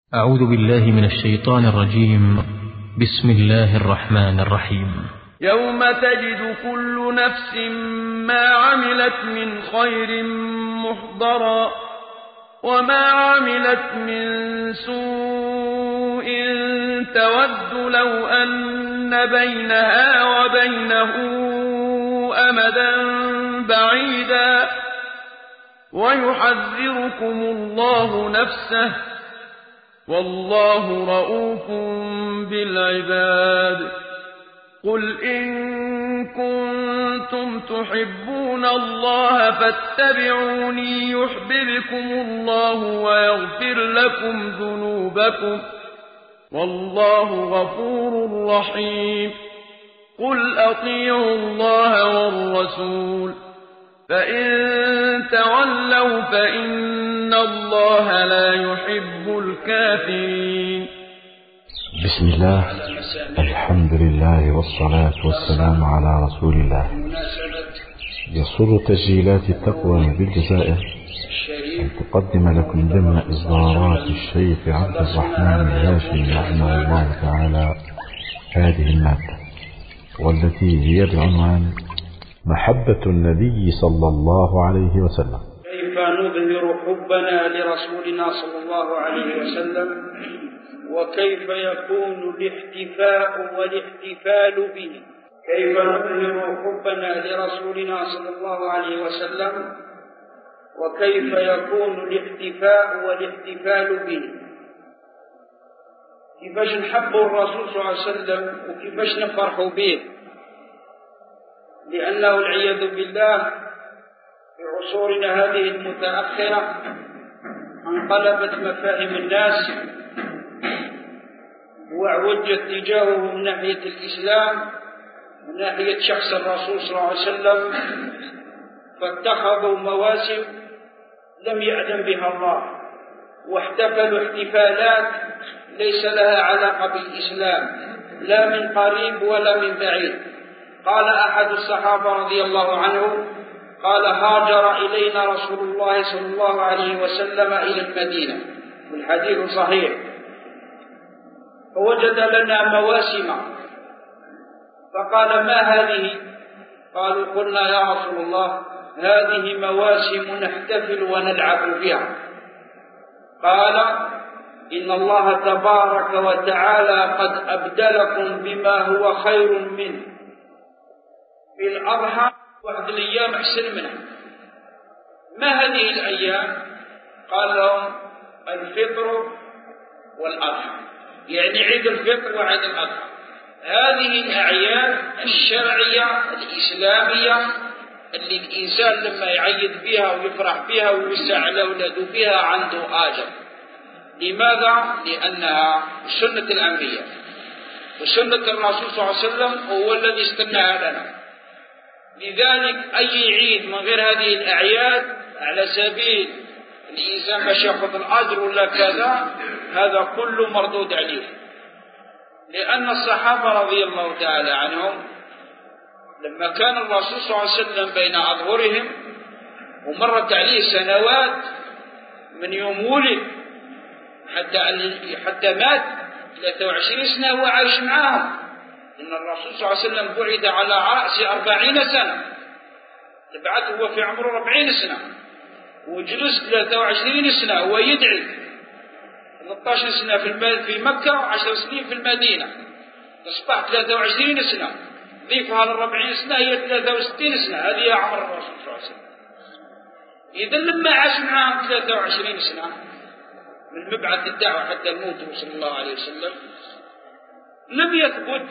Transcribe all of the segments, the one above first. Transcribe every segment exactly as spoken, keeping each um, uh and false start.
أعوذ بالله من الشيطان الرجيم. بسم الله الرحمن الرحيم. يوم تجد كل نفس ما عملت من خير محضرا وما عملت من سوء تود لو أن بينها وبينه أمدا بعيدا ويحذركم الله نفسه والله رؤوف بالعباد. قل إن كنتم تحبون الله فاتبعوني يحببكم الله ويغفر لكم ذنوبكم والله غفور رحيم. قل أطيعوا الله والرسول فإن تولوا فإن الله لا يحب الكافرين. بسم الله، الحمد لله والصلاة والسلام على رسول الله. يسر تسجيلات التقوى بالجزائر أن تقدم لكم ضمن إصدارات الشيخ عبد الرحمن الهاشمي رحمه الله تعالى هذه المادة، والتي هي بعنوان محبة النبي صلى الله عليه وسلم. كيف نظهر حبنا لرسولنا صلى الله عليه وسلم، وكيف يكون الاحتفاء والاحتفال به. كيف نظهر حبنا لرسولنا صلى الله عليه وسلم، وكيف يكون الاحتفاء والاحتفال به. كيفاش نحبوا الرسول صلى الله عليه وسلم وكيفاش نفرحوا به، لأنه العياذ بالله في عصورنا هذه المتأخرة انقلبت مفاهيم الناس وعوجت تجاهه من ناحية الإسلام من ناحية شخص الرسول صلى الله عليه وسلم، فاتخذوا مواسم لم يأذن بها الله واحتفلوا احتفالات ليس لها علاقة بالإسلام لا من قريب ولا من بعيد. قال أحد الصحابة رضي الله عنه قال: هاجر إلينا رسول الله صلى الله عليه وسلم إلى المدينة، والحديث صحيح، فوجد لنا مواسم فقال: ما هذه؟ قالوا: قلنا يا رسول الله هذه مواسم نحتفل ونلعب فيها. قال: إن الله تبارك وتعالى قد أبدلكم بما هو خير منه. في الأضحى واحد الأيام أحسن منها. ما هذه الأيام؟ قال لهم: الفطر والأضحى، يعني عيد الفطر وعيد الأضحى. هذه الأعياد الشرعية الإسلامية اللي الإنسان لما يعيد بها ويفرح بها ويوسع على أولاده بها عنده آجر. لماذا؟ لأنها سنة الأنبياء وسنة الرسول صلى الله عليه وسلم هو الذي استناها لنا. لذلك أي عيد من غير هذه الأعياد على سبيل الإنسان باش يأخذ الأجر ولا كذا، هذا كله مردود عليه. لأن الصحابة رضي الله تعالى عنهم لما كان الرسول صلى الله عليه وسلم بين أظهرهم ومرت عليه سنوات من يوم ولد حتى حتى مات ثلاثة وعشرين سنة هو عايش معاهم. إن الرسول صلى الله عليه وسلم بعث على رأس أربعين سنة، بعد هو في عمره أربعين سنة وجلس ثلاثة وعشرين سنة هو يدعي، ثلاثة عشر سنة في في مكة وعشر سنين في المدينة، أصبح ثلاثة وعشرين سنة، ضيفها للأربعين سنة هي ثلاثة وستين سنة، هذه عمر الرسول صلى الله عليه وسلم. إذا لما عاش معهم ثلاثة وعشرين سنة من مبعث الدعوة حتى الموت صلى الله عليه وسلم، لم يثبت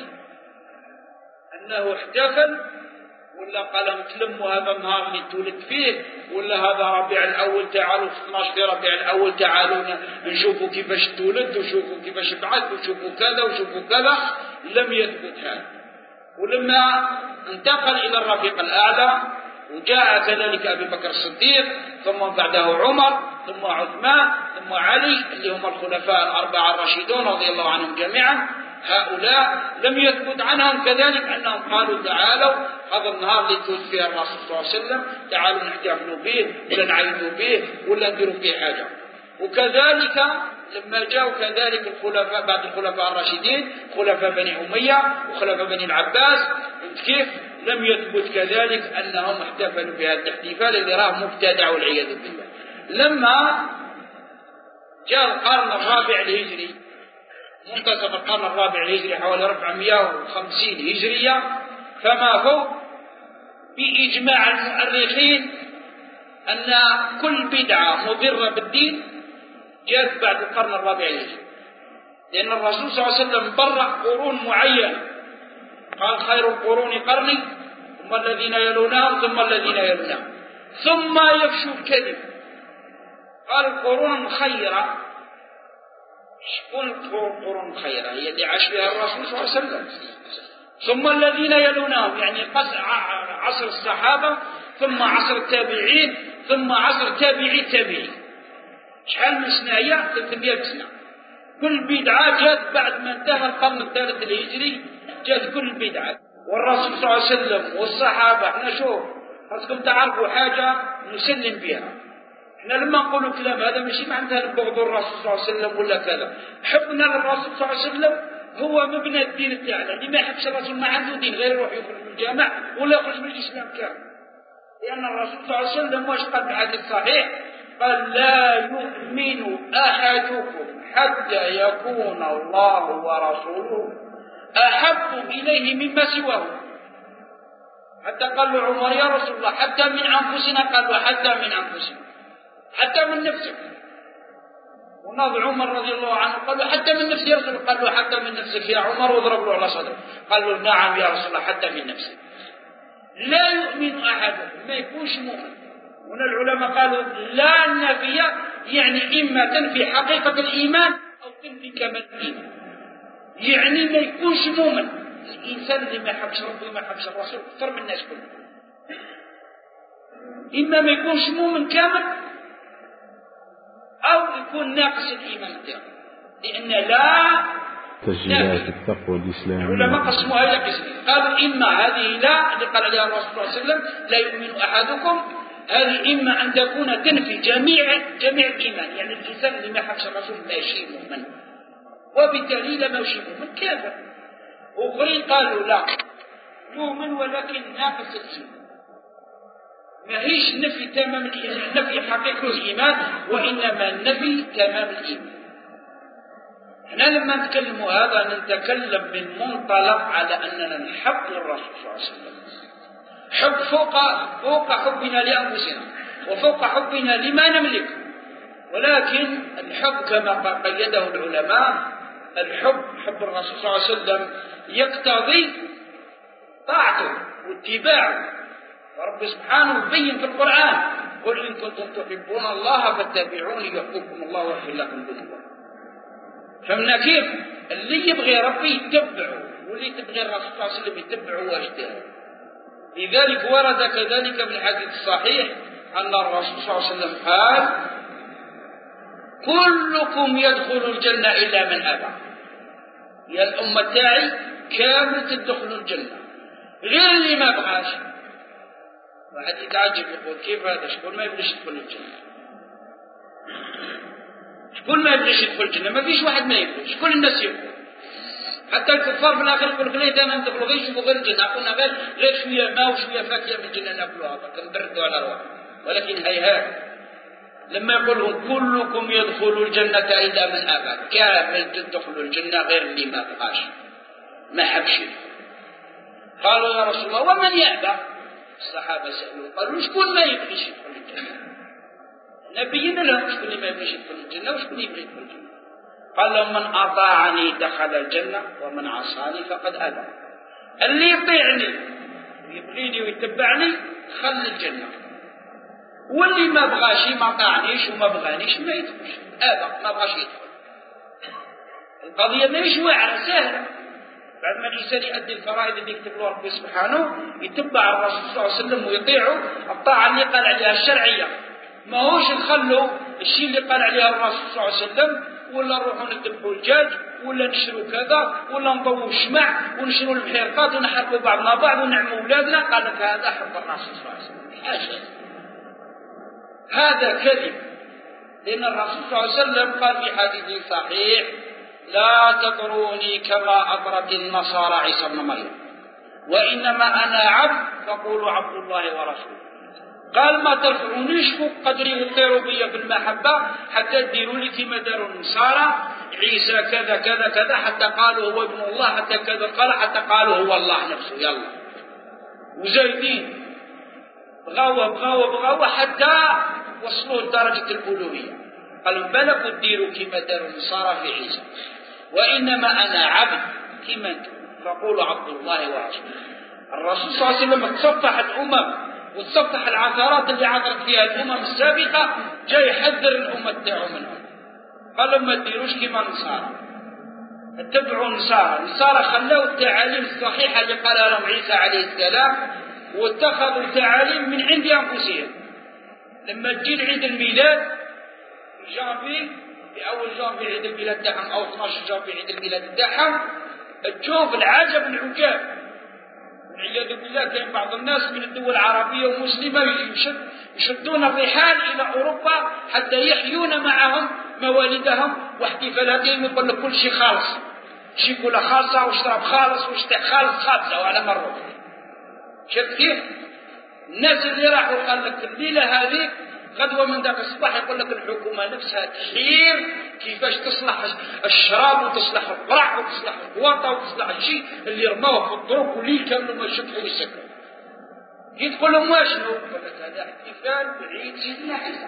أنه احتفل ولا قال نتلموا هذا النهار اللي تولد فيه، ولا هذا ربيع الأول تعالوا في اثناشر في ربيع الأول تعالوا نشوفوا كيفاش تولد وشوفوا كيفاش بعث وشوفوا كذا وشوفوا كذا. لم يثبت هذا. ولما انتقل إلى الرفيق الأعلى وجاء كذلك أبي بكر الصديق ثم بعده عمر ثم عثمان ثم علي اللي هم الخلفاء الأربعة الراشدون رضي الله عنهم جميعا، هؤلاء لم يثبت عنهم كذلك أنهم قالوا تعالوا هذا النهار اللي تولد فيه الرسول صلى الله عليه وسلم تعالوا نحتفلوا به ولا نعيدوا به ولا نديروا فيه حاجة. وكذلك لما جاءوا كذلك الخلفاء بعد الخلفاء الراشدين خلفاء بني أمية وخلفاء بني العباس، كيف لم يثبت كذلك أنهم احتفلوا بهذا الاحتفال اللي راه مبتدع والعياذ بالله. لما جاء القرن الرابع الهجري، منتصف القرن الرابع الهجري حوالي أربعمائة وخمسين هجرية فما هو، بإجماع المؤرخين أن كل بدعة مضرة بالدين جاءت بعد القرن الرابع الهجري، لأن الرسول صلى الله عليه وسلم برأ قرون معينة، قال خير القرون قرني ثم الذين يلونهم ثم الذين يلونهم ثم يفشو الكذب. قال القرون المخيرة، شكون القرون المخيرة؟ هي اللي عاش بها الرسول صلى الله عليه وسلم. ثم الذين يلونهم يعني عصر الصحابة ثم عصر التابعين ثم عصر تابعي التابعين. شحال من سنة هي؟ ثلاثمائة سنة. كل بدعة جاءت بعد ما انتهى القرن الثالث الهجري، جاءت كل بدعة. والرسول صلى الله عليه وسلم والصحابة، احنا شوف خاصكم تعرفوا حاجة نسلم بها. احنا لما نقولوا كلام هذا ماشي معناتها نبغضوا الرسول صلى الله عليه وسلم ولا كذا. حبنا للرسول صلى الله عليه وسلم هو مبنى الدين تاعنا. اللي ما يحبش الرسول ما عنده دين، غير يروح يخرج من الجامع ولا يخرج من الإسلام كامل. لأن الرسول صلى الله عليه وسلم واش قال في الحديث الصحيح؟ قال لا يؤمن أحدكم حتى يكون الله ورسوله أحب إليه مما سواه. حتى قال له عمر يا رسول الله حتى من أنفسنا، قال له حتى من أنفسنا، حتى من نفسك. وناظر عمر رضي الله عنه قال له حتى من نفسي يا رسول الله، قال له حتى من نفسك يا عمر، وضرب له على صدره قال له نعم يا رسول الله حتى من نفسك. لا يؤمن أحدكم، ما يكونش مؤمن. هنا العلماء قالوا لا النفي يعني إما تنفي حقيقة الإيمان أو تنفي كمال الإيمان، يعني ما يكونش مؤمن. الإنسان اللي ما يحبش ربه وما يحبش الرسول أكثر من الناس كلهم، إما ما يكونش مؤمن كامل أو يكون ناقص الإيمان تاعه. لأن لا تسجيلات التقوى الإسلامية العلماء قسموها إلى قسمين. قالوا إما هذه لا اللي قال عليها الرسول صلى الله عليه وسلم لا يؤمن أحدكم، هذه إما أن تكون تنفي جميع جميع الإيمان، يعني الإنسان اللي ما يحبش الرسول ماشي مؤمن، وبالتالي لا ماشي مؤمن كافر. وآخرين قالوا لا مؤمن ولكن ناقص الإيمان، ما هيش نفي تمام الإيمان، نفي حقيقة الإيمان، وإنما نفي تمام الإيمان. احنا لما نتكلم هذا نتكلم من منطلق على أننا نحب الرسول صلى الله عليه وسلم، حب فوق فوق حبنا لأنفسنا وفوق حبنا لما نملك. ولكن الحب كما قيده العلماء، الحب حب الرسول صلى الله عليه وسلم يقتضي طاعته واتباعه. ورب سبحانه يبين في القرآن قل إن كنتم تحبون الله فاتبعوني يحببكم الله ويغفر لكم ذنوبكم. فمن كيف اللي يبغي ربي يتبعه، واللي تبغي الرسول صلى الله عليه وسلم يتبعه واجتهاد. لذلك ورد كذلك في الحديث الصحيح أن الرسول صلى الله عليه وسلم قال كلكم يدخل الجنة إلا من أبى. يا الأمة تاعي كامل تدخل الجنة غير اللي ما بغاش. واحد يتعجب يقول كيف هذا؟ شكون ما يبغيش يدخل الجنة؟ شكون ما يبغيش يدخل الجنة؟ ما فيش واحد ما يبغيش، كل الناس يبغوا. حتى الكفار في الآخر يقول لك ليه أنا ندخل غير يشوفوا غير الجنة، قلنا غير غير شوية ماء وشوية فاكهة من الجنة ناكلوها فكنبردوا على روحنا. ولكن هيهات لما يقولون كلكم يدخل الجنة إلا من أبى، كامل تدخلوا الجنة غير اللي ما بغاش ما حبش. قالوا يا رسول الله ومن يأبى؟ الصحابة سألوا قالوا شكون ما يبغيش يدخل الجنة؟ نبينا لهم شكون اللي ما يبغيش يدخل الجنة وشكون يبغي يدخل الجنة. قال لهم من أطاعني دخل الجنة ومن عصاني فقد أبى. اللي يطيعني ويبغيني ويتبعني دخل الجنة، واللي ما بغاش ما طاعنيش وما بغانيش ما يدخلش، أبى ما بغاش يدخل. القضية ماهيش واعرة سهلة. بعد ما الإنسان يؤدي الفرائض اللي يكتب له ربي سبحانه يتبع الرسول صلى الله عليه وسلم ويطيعه الطاعة اللي قال عليها الشرعية، ما هوش نخلوا الشيء اللي قال عليها الرسول صلى الله عليه وسلم، ولا نروحوا نذبحوا الدجاج ولا نشروا كذا ولا نضووا الشمع ونشروا المحرقات ونحرقوا بعضنا بعض ونعموا أولادنا. قال لك هذا حب الرسول صلى الله عليه وسلم، حاشا، هذا كذب. لأن الرسول صلى الله عليه وسلم قال في حديث صحيح: لا تطروني كما أطرت النصارى عيسى ابن مريم، وإنما أنا عبد فقولوا عبد الله ورسوله. قال ما ترفعونيش فوق قدري وطيروا بي بالمحبة حتى تديروا لي كما داروا النصارى عيسى كذا كذا كذا، حتى قالوا هو ابن الله، حتى كذا قال، حتى قالوا هو الله نفسه. يلا وزايدين بغاوة بغاوة بغاوة حتى وصلوا لدرجة الألوهية. قالوا بلغوا تديروا كما داروا النصارى في عيسى، وإنما أنا عبد كما أنتم فقولوا عبد الله ورسوله. الرسول صلى الله عليه وسلم تصفح الأمم وتصفح العثرات اللي عثرت فيها الأمم السابقة، جاي يحذر الأمة تاعو منهم. قالوا ما تديروش كما النصارى، اتبعوا النصارى. النصارى خلوا التعاليم الصحيحة اللي قالها لهم عيسى عليه السلام، واتخذوا تعاليم من عند أنفسهم. لما تجي عيد الميلاد في جانفي، في أول جانفي عيد الميلاد تاعهم، أو اثناش جانفي عيد الميلاد تاعهم، تشوف العجب العجاب. والعياذ بالله كاين بعض الناس من الدول العربية ومسلمة يشد يشدون الرحال إلى أوروبا حتى يحيون معهم موالدهم واحتفالاتهم، يقول لك كل شيء خالص، شيكولا خالصة واشرب خالص واشتاق خالص خالصة وعلى مرة. شفت كيف؟ الناس اللي راحوا قال لك الليلة هذه غدوة من ذاك الصباح يقول لك الحكومة نفسها تحير كيفاش تصلح الشراب وتصلح القرع وتصلح القواطة وتصلح الشيء اللي رموه في الطرق واللي كانوا ما يشوفوا يسكروا. يقول لهم واشنو؟ يقول لك هذا احتفال بعيد سيدنا عيسى.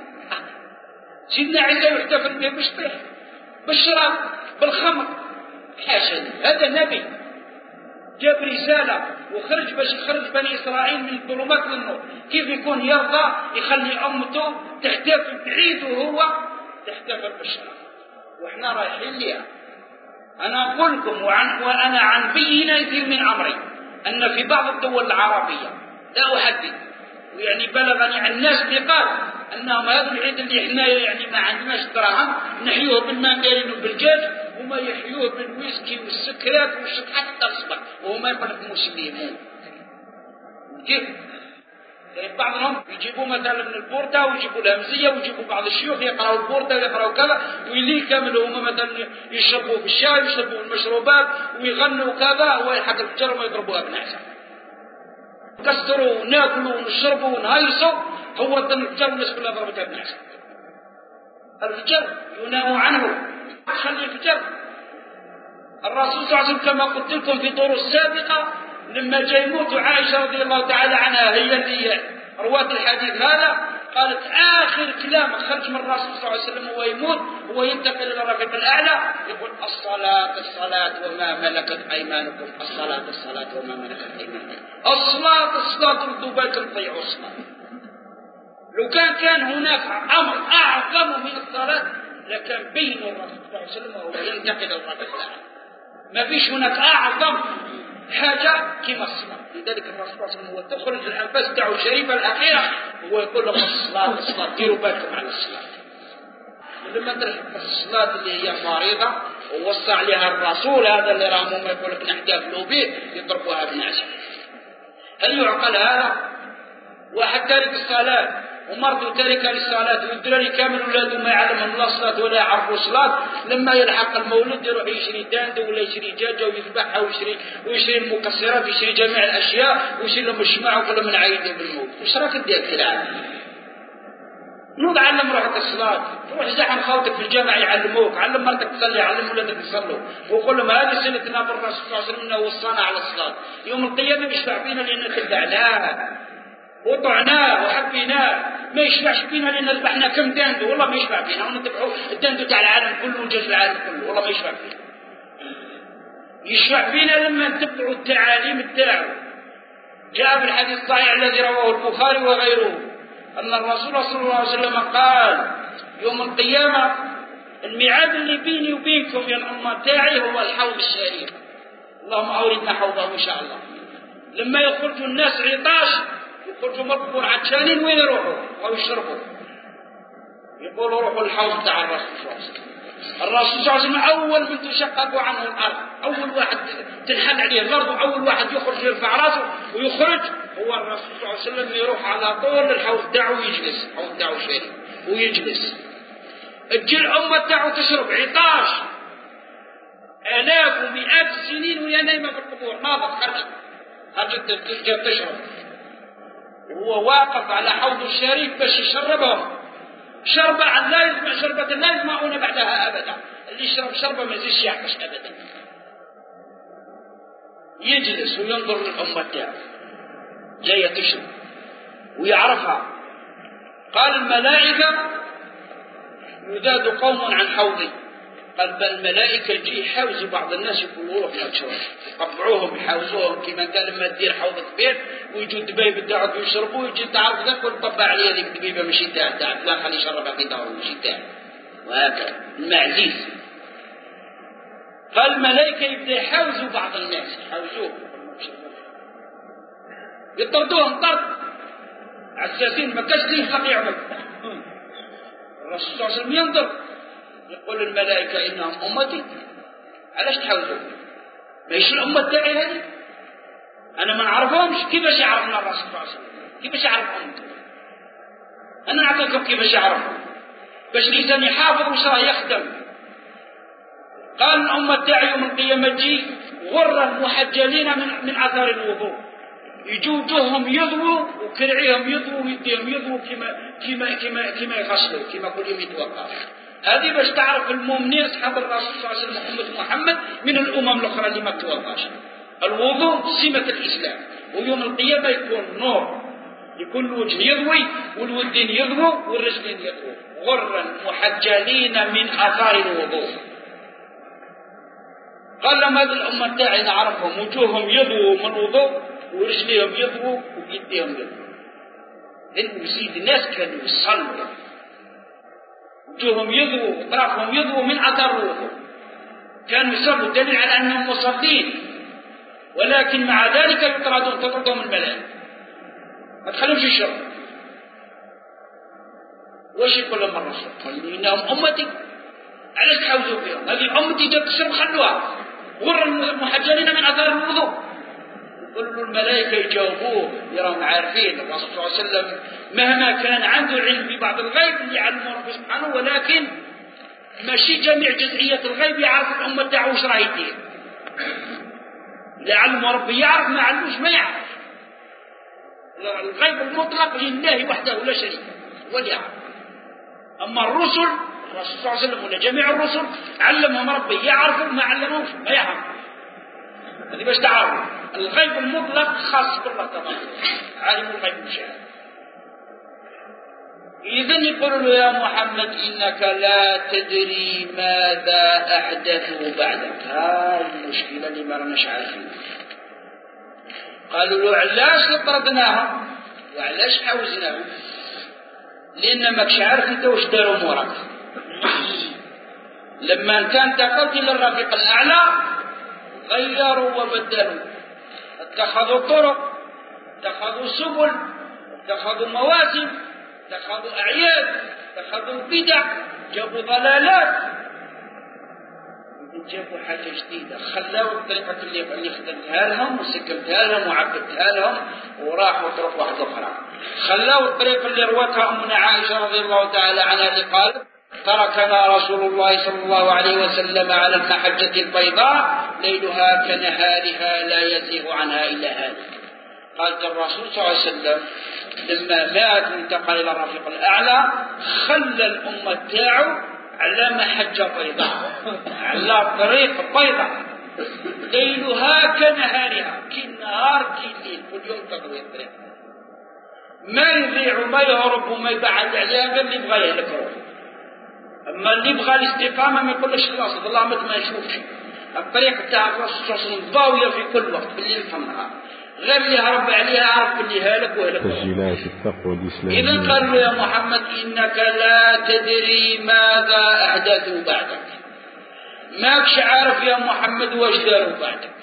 سيدنا عيسى يحتفل به بالشطيح، بالشراب، بالخمر. حاشا، هذا نبي جاب رسالة وخرج باش يخرج بني إسرائيل من الظلمات للنور. كيف يكون يرضى يخلي أمته تحتفل بعيد وهو تحتفل بالشراب؟ وإحنا رايحين لها. أنا أقول لكم وعن وأنا عن بينة من أمري أن في بعض الدول العربية، لا أحدد، ويعني بلغني عن الناس بقال أنهم هذا العيد اللي إحنا يعني ما عندناش دراهم نحيوه بالمانجالين وبالجاج، وما يحيوه بالويسكي والسكريات والشط حتى الصبح، وهما يقول مسلمون. كيف؟ بعضهم يجيبوا مثلا من البوردة ويجيبوا الهمزية ويجيبوا بعض الشيوخ يقرأوا البوردة ويقرأوا كذا، ويلي كامل هما مثلا يشربوا بالشاي ويشربوا المشروبات ويغنوا كذا، ويلحق الفجر وما يضربوها بنعسة. كسروا وناكلوا ونشربوا ونهيصوا، هو الفجر الناس كلها ضربتها بنعسة. الفجر ينام عنه، خلي الفجر. الرسول صلى الله عليه وسلم كما قلت لكم في طور السابقة لما جاء يموت عائشة رضي الله تعالى عنها، هي اللي رواة الحديث هذا، قالت آخر كلام خرج من الرسول صلى الله عليه وسلم وهو يموت هو ينتقل إلى الرفيق الأعلى، يقول الصلاة الصلاة وما ملكت أيمانكم، الصلاة الصلاة وما ملكت أيمانكم. الصلاة الصلاة ردوا بالكم طيعوا الصلاة. لو كان كان هناك أمر أعظم من الصلاة لكان بين الرسول صلى الله عليه وسلم وهو ينتقل إلى الرفيق الأعلى. ما فيش هناك أعظم حاجة كما الصلاة. لذلك الرسول صلى الله عليه وسلم هو تخرج الأنفاس تاعو الشريفة الأخيرة هو يقول لهم الصلاة الصلاة ديروا بالكم على الصلاة. ولما ترحب الصلاة اللي هي فريضة ووصى عليها الرسول هذا اللي راهم ما يقول لك نحتفلوا به يضربوها بالنعشة. هل يعقل هذا؟ واحد تارك الصلاة ومرض تارك للصلاة والدراري كامل ولاده ما يعلمهم لا الصلاة ولا يعرفوا الصلاة، لما يلحق المولد يروح يشري داندة ولا يشري دجاجة ويذبحها ويشري ويشري المكسرات ويشري جميع الأشياء ويشري لهم الشماع ويقول لهم نعيدوا بالموت. وش راك دير في العالم؟ نوض علم روحك الصلاة، روح زحم خوتك في الجامع يعلموك، علم مرتك تصلي، علم ولادك يصلوا، وقول لهم هذه سنتنا بالرسول صلى الله عليه وسلم انه وصانا على الصلاة. يوم القيامة يشفع فينا لأن خدعناه وطعناه وحبيناه، ما يشفعش فينا لأن ذبحنا كم داندو، والله ما يشفع فينا ونتبعوا الداندو تاع العالم كله وجيش العالم كله، والله ما يشفع فينا. يشفع فينا لما نتبعوا التعاليم تاعو. جاء في الحديث الصحيح الذي رواه البخاري وغيره أن الرسول صلى الله عليه وسلم قال يوم القيامة الميعاد اللي بيني وبينكم يا الأمة تاعي هو الحوض الشريف، اللهم أوردنا حوضه إن شاء الله. لما يخرجوا الناس عطاش يخرجوا مركبون عطشانين وين يروحوا أو يشربوا؟ يقولوا روحوا الحوض تاع الرسول صلى الله عليه وسلم. الرسول صلى الله عليه وسلم أول من تشقق عنه الأرض، أول واحد تنحل عليه الأرض وأول واحد يخرج يرفع راسه ويخرج هو الرسول صلى الله عليه وسلم. يروح على طول الحوض تاعه ويجلس، الحوض تاعه شريف ويجلس. تجي الأمة تاعو تشرب عطاش آلاف ومئات السنين وهي نايمة في القبور، ناضت خرجت خرجت تشرب، وهو واقف على حوض الشريف باش يشربهم شربة لا يسمع شربة لا يسمعون بعدها أبدا. اللي يشرب شربة ما يزيش يعطش أبدا. يجلس وينظر للأمة تاعه جاية تشرب ويعرفها. قال الملائكة يذاد قوم عن حوضي، قال بل الملائكة يجي يحاوزوا بعض الناس يقولوا روح لا تشرب، يقبعوهم يحاوزوهم كما انت لما تدير حوض كبير ويجوا الدبايب تاعك يشربوا ويجي تعرف ذاك وتطبع عليه هذيك الدبيبه ماشي تاع تاع لا خلي يشربها في داره ماشي تاع، وهكذا المعزيز. قال الملائكة يبدا يحاوزوا بعض الناس يحاوزوهم يطردوهم طرد عساسين ما كاش ليه يطلق يعمل. الرسول صلى الله عليه وسلم ينظر يقول الملائكة إنهم أمتي، علاش تحاوزوا؟ ما يش الأمة تاعي هذه؟ أنا ما نعرفهمش، كيفاش يعرفنا الرسول صلى الله عليه وسلم؟ كيفاش يعرف أمته؟ أنا نعطيكم كيفاش يعرفهم باش الإنسان يحافظ وش راه يخدم. قال الأمة تاعي يوم القيامة تجي غرا محجلين من من أثر الوضوء، يجوا وجوههم يضووا وكرعيهم يضووا ويديهم يضووا كما كما كما كما يغسلوا كما كل يوم يتوضا. هذه باش تعرف المؤمنين أصحاب الرسول صلى الله عليه وسلم أمة محمد من الأمم الأخرى اللي ما توضاش. الوضوء سمة الإسلام، ويوم القيامة يكون نور، يكون الوجه يضوي والودين يضووا والرجلين يضووا غرا محجلين من آثار الوضوء. قال لما هذه الأمة تاعي نعرفهم وجوههم يضووا من الوضوء ورجليهم يضووا ويديهم يضووا. لأن سيد الناس كانوا يصلوا وجوههم يضووا وطرافهم يضووا من أثر الوضوء، كانوا يصلوا دليل على أنهم مصلين، ولكن مع ذلك يطردون تطردهم الملائكة ما تخلوش يشربوا. واش يقول لهم الرسول؟ قال إنهم أمتي، علاش تحاوزوا فيهم؟ هذه أمتي جات تشرب خلوها غر المحجلين من أثار الوضوء. يقول له الملائكة يجاوبوه يراهم عارفين الرسول صلى الله عليه وسلم مهما كان عنده علم ببعض الغيب اللي يعلمه ربه سبحانه، ولكن ماشي جميع جزئيات الغيب يعرف الأمة تاعو واش راه يدير. اللي علمه ربي يعرف، ما علموش ما يعرف. الغيب المطلق لله وحده لا شريك له ولا يعرف. أما الرسل الرسول صلى الله عليه وسلم ولا جميع الرسل علمهم ربي يعرفوا، ما علموش ما يعرف. هذه باش تعرف الغيب المطلق خاص بالله تبارك عالم الغيب والشهادة. إذن يقولوا له يا محمد إنك لا تدري ماذا أحدثوا بعدك. هاي المشكلة اللي ما راناش عارفين. قالوا له علاش طردناهم وعلاش حوزناهم؟ لأن ماكش عارف انت واش داروا موراك. لما انت انتقلت الى الرفيق الاعلى غيروا وبدلوا، اتخذوا طرق، اتخذوا سبل، اتخذوا مواسم، اتخذوا اعياد، اتخذوا بدع، جابوا ضلالات، جابوا حاجه جديده، خلاوا الطريقه اللي اللي خدمتها لهم وسكمتها لهم وعبدتها لهم وراحوا طرق واحده اخرى. خلاوا الطريق اللي روتها امنا عائشه رضي الله تعالى عنها اللي قالت تركنا رسول الله صلى الله عليه وسلم على المحجة البيضاء ليلها كنهارها لا يزيغ عنها إلا هالك. قالت الرسول صلى الله عليه وسلم لما مات وانتقل إلى الرفيق الأعلى خلى الأمة تاعو على محجة بيضاء، على طريق بيضاء ليلها كنهارها، كي النهار كي الليل، كل يوم تقوي الطريق، ما يضيع وما يهرب وما يبعد عليها غير اللي يبغى يهلك روحه. أما اللي يبغى الاستقامة ما يقولش خلاص ظلامة ما يشوفش. الطريق تاع الرسول صلى الله عليه وسلم ضاوية في كل وقت بالليل في النهار، غير اللي هرب عليها عرف اللي هالك وهلك. تسجيلات التقوى الإسلامية. إذا قال له يا محمد إنك لا تدري ماذا أحدثوا بعدك، ماكش عارف يا محمد واش داروا بعدك.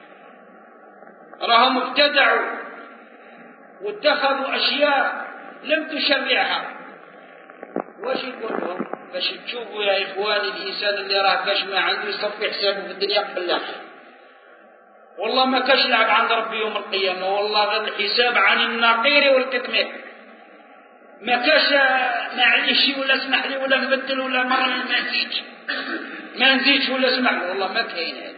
راهم ابتدعوا واتخذوا أشياء لم تشرعها. واش يقول لهم؟ باش تشوفوا يا إخواني الإنسان اللي راه كاش ما عنده يصفي حسابه في الدنيا قبل الآخرة. والله ما كاش لعب عند ربي يوم القيامة، والله غير الحساب عن النقير والكتمير. ما كاش معليش ولا اسمح لي ولا نبدل ولا مرة ما نزيدش ما نزيدش ولا اسمح لي، والله ما كاين هذا.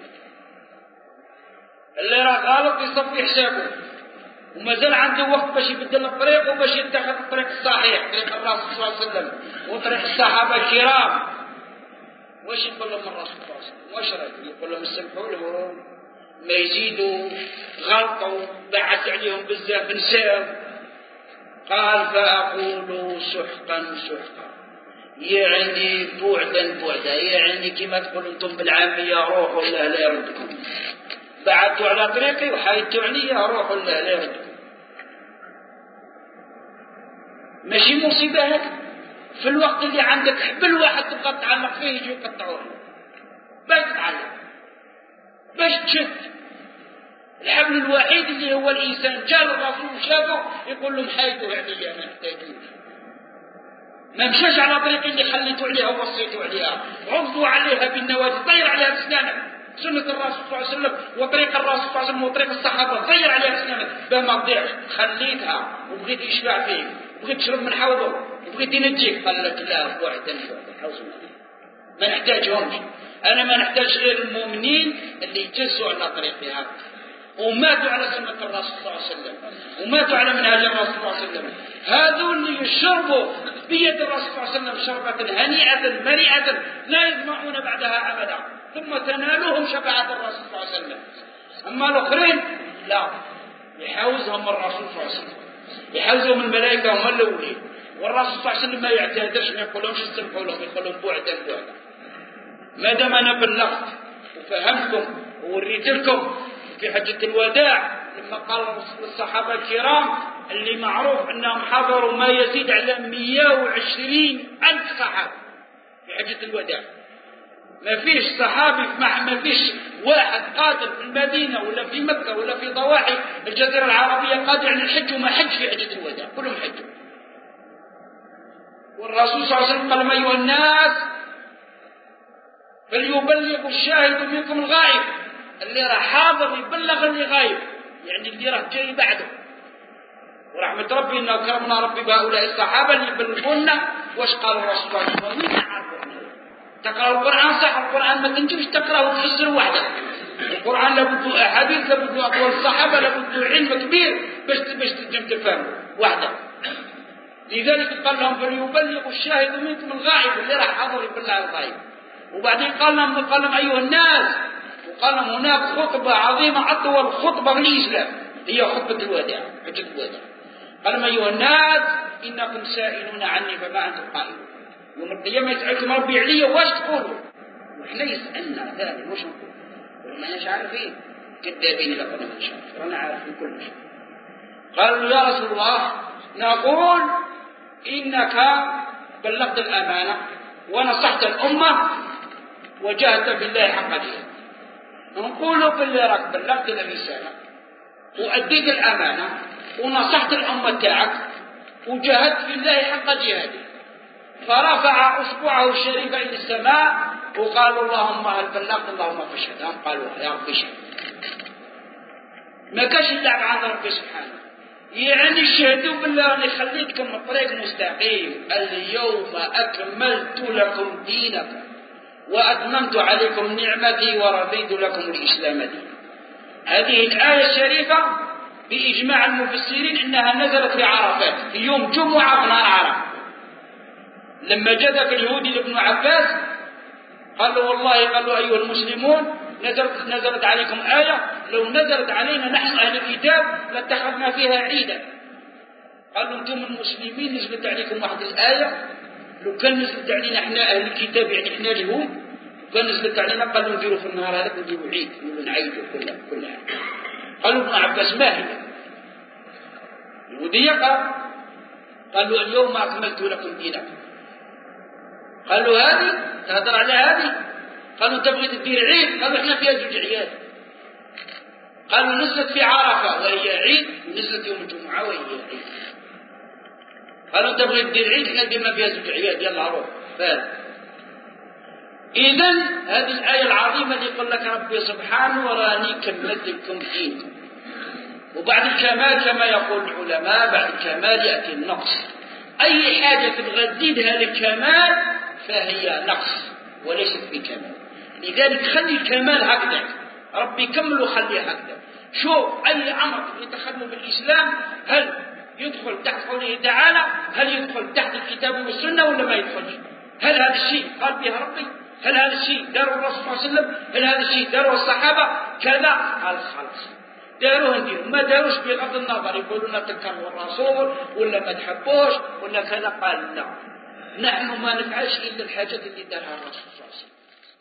اللي راه غلط يصفي حسابه ومازال عنده وقت باش يبدل الطريق وباش يتخذ الطريق الصحيح، طريق الرسول صلى الله عليه وسلم وطريق الصحابة الكرام. واش يقول لهم الرسول صلى الله عليه وسلم؟ واش راه يقول لهم سمحوا لهم ما يزيدوا غلطوا بعث عليهم بزاف نساو. قال فأقول سحقا سحقا، يعني بعدا بعدا، يعني كما تقولوا انتم بالعامية روحوا الله لا يردكم. بعدتوا على طريقي وحايدتوا عليا روحوا الله لا يردكم. ماشي مصيبة هكذا في الوقت اللي عندك حبل واحد تبقى تتعلق فيه يجي يقطعوه باش تتعلق باش تشد. الحبل الوحيد اللي هو الإنسان جاء الرسول شافه يقول لهم حايدوا عليا ما نحتاجوش. ما مشاش على طريق اللي خليتوا عليها ووصيتوا عليها، عضوا عليها بالنواجذ، طير عليها بسنانك. سنة الرسول صلى الله عليه وسلم وطريق الرسول صلى الله عليه وسلم وطريق الصحابة، طير عليها بسنانك باه ما تضيعش. خليتها وبغيت يشبع فيك وبغيت تشرب من حوضه وبغيت ينجيك، قال لك لا بوحدة ما نحتاجهمش. أنا ما نحتاج غير المؤمنين اللي يجزوا على طريقها وماتوا على سنة الرسول صلى الله عليه وسلم وماتوا على منهج الرسول صلى الله عليه وسلم. هذول اللي يشربوا بيد الرسول صلى الله عليه وسلم شربة هنيئة مريئة لا يظمعون بعدها أبدا، ثم تنالهم شفاعة الرسول صلى الله عليه وسلم. أما الآخرين لا، يحاوزهم الرسول صلى الله عليه وسلم، يحاوزهم الملائكة هم الأولين، والرسول صلى الله عليه وسلم ما يعتذرش، ما يقولهمش استمحوا لهم، يقول لهم بعدا بعدا. ما دام أنا بلغت وفهمتكم ووريت لكم في حجة الوداع لما قال الصحابة الكرام اللي معروف أنهم حضروا ما يزيد على مئة وعشرين ألف صحابي في حجة الوداع، ما فيش صحابي ما فيش واحد قادر في المدينة ولا في مكة ولا في ضواحي الجزيرة العربية قادر على الحج وما حج في حجة الوداع، كلهم حجوا. والرسول صلى الله عليه وسلم قال: أيها الناس فليبلغ الشاهد منكم الغائب، اللي راه حاضر يبلغ اللي غايب، يعني اللي راه جاي بعده. ورحمة ربي إن أكرمنا ربي بهؤلاء الصحابة اللي يبلغونا واش قال الرسول صلى الله عليه وسلم. وين نعرفوا تقرأ القرآن صح، القرآن ما تنجمش تقرأه وتفسر وحده، القرآن لابد أحاديث، لابد أقوال الصحابة، لابد علم كبير باش باش تنجم تفهمه وحده. لذلك قال لهم: فليبلغ الشاهد منكم الغائب، اللي راه حاضر يبلغ الغائب. وبعدين قال لهم قال لهم أيها الناس، وقال لهم هناك خطبة عظيمة أطول خطبة في الإسلام هي خطبة الوداع، حجة الوداع. قال لهم: أيها الناس إنكم سائلون عني فما أنتم قائلون. يوم القيامة يسألكم ربي عليا واش تقولوا، وإحنا يسألنا ثاني واش نقول، ما أناش عارفين، كذابين إذا قلنا ما نعرف، وأنا عارفين كل شيء. قالوا: يا رسول الله نقول إنك بلغت الأمانة ونصحت الأمة وجاهدت بالله حق جهاده. نقول بالله راك بلغت الرسالة وأديت الأمانة ونصحت الأمة تاعك وجاهدت في الله حق جهاده. فرفع أصبعه الشريفة إلى السماء وقال: اللهم هل بلغت؟ اللهم فاشهد. قالوا: يا رب اشهد. ما كاش اللعب عند ربي سبحانه، يعني شهدوا بالله أني خليتكم الطريق مستقيم. اليوم أكملت لكم دينكم وأتممت عليكم نعمتي ورضيت لكم الإسلام دينا. هذه الآية الشريفة بإجماع المفسرين إنها نزلت في عرفات في يوم جمعة في نهار عرفة، لما جاء ذاك اليهودي لابن عباس قال له: والله قال له أيها المسلمون نزلت, نزلت عليكم آية لو نزلت علينا نحن أهل الكتاب لاتخذنا فيها عيدا. قال له: أنتم المسلمين نزلت عليكم واحد الآية، لو كان نزلت علينا احنا أهل الكتاب يعني احنا اليهود، كان نزلت علينا قال له نديروا في النهار هذاك نديروا عيد ونعيدوا كلها كلها. قالوا ابن عباس: ما هي؟ اليهودي يقرأ قال له: اليوم أكملت لكم دينكم. قال له: هذه تهدر على هذه؟ قالوا: أنت بغيت تدير عيد؟ قالوا: احنا فيها زوج عياد. قالوا: نزلت في عرفة وهي عيد، ونزلت يوم الجمعة وهي عيد. قالوا: أنت بغيت تدير عيد؟ احنا ديرنا فيها زوج عياد، يلا روح. إذن هذه الآية العظيمة اللي يقول لك ربي سبحانه: وراني كملت لكم دينكم. وبعد الكمال كما يقول العلماء بعد الكمال يأتي النقص. أي حاجة تبغى تزيدها للكمال فهي نقص وليست بكمال. لذلك خلي الكمال هكذا، ربي يكمل وخليه هكذا. شوف أي أمر يتخذه بالإسلام هل يدخل تحت قوله تعالى، هل يدخل تحت الكتاب والسنة ولا ما يدخلش؟ هل هذا الشيء قال به ربي؟ هل هذا الشيء داره الرسول صلى الله عليه وسلم؟ هل هذا الشيء داره الصحابة؟ كذا قال خلاص داروه نديروا، ما داروش بغض النظر يقولون تكرموا الرسول ولا ما تحبوش ولا كذا. قال لا، نحن ما نفعلش إلا الحاجات اللي دارها الرسول صلى الله عليه وسلم.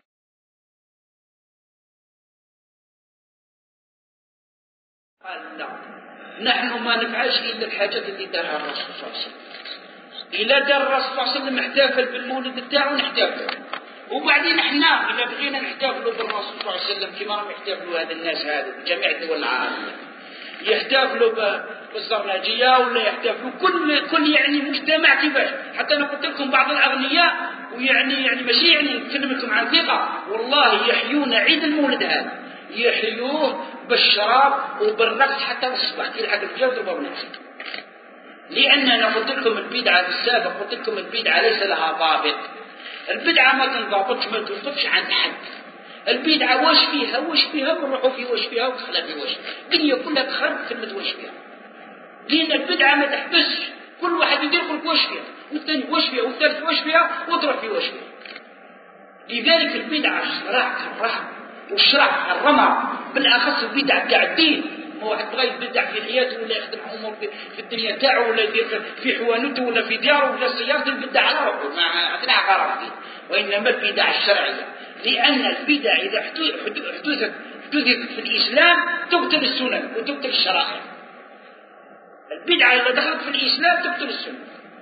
قال لا، نحن ما نفعلش إلا الحاجات اللي دارها الرسول صلى الله عليه وسلم. إلا دار الرسول صلى الله عليه وسلم احتفل بالمولد بتاعه نحتفل، وبعدين احنا إذا بغينا نحتفلوا بالرسول صلى الله عليه وسلم كما راهم يحتفلوا هذا الناس هذا بجميع الدول العربية، يحتفلوا بالزرناجية ولا يحتفلوا كل كل يعني مجتمع كيفاش. حتى أنا قلت لكم بعض الأغنياء ويعني يعني ماشي يعني نتكلم لكم عن ثقة، والله يحيون عيد المولد هذا، يحيوه بالشراب وبالرقص حتى الصباح في الحق الفجر ضربوا بالناس. لأن أنا قلت لكم البدعة في السابق، قلت لكم البدعة ليس لها ضابط. البدعة ما تنضبطش، ما توقفش عند حد. البدعة واش فيها واش فيها ونروحوا في واش فيها وتخلى في واش، الدنيا كلها تخرب كلمة واش فيها. لأن البدعة ما تحبسش، كل واحد يدير يقول واش فيها، والثاني واش فيها، والثالث واش فيها، وتروح في واش فيها. لذلك البدعة الشرع كرهها والشرع حرمها، بالأخص البدع تاع الدين. هو واحد بغى يبدع في حياته ولا يخدم امور في الدنيا تاعو ولا يدير في حوانته ولا في دياره ولا سيارته، البدع على روحه ما عندنا غرض فيه. وانما البدع الشرعيه، لان البدع اذا حدثت حدثت في الاسلام تقتل السنن وتقتل الشرائع. البدعه اذا دخلت في الاسلام تقتل السنه،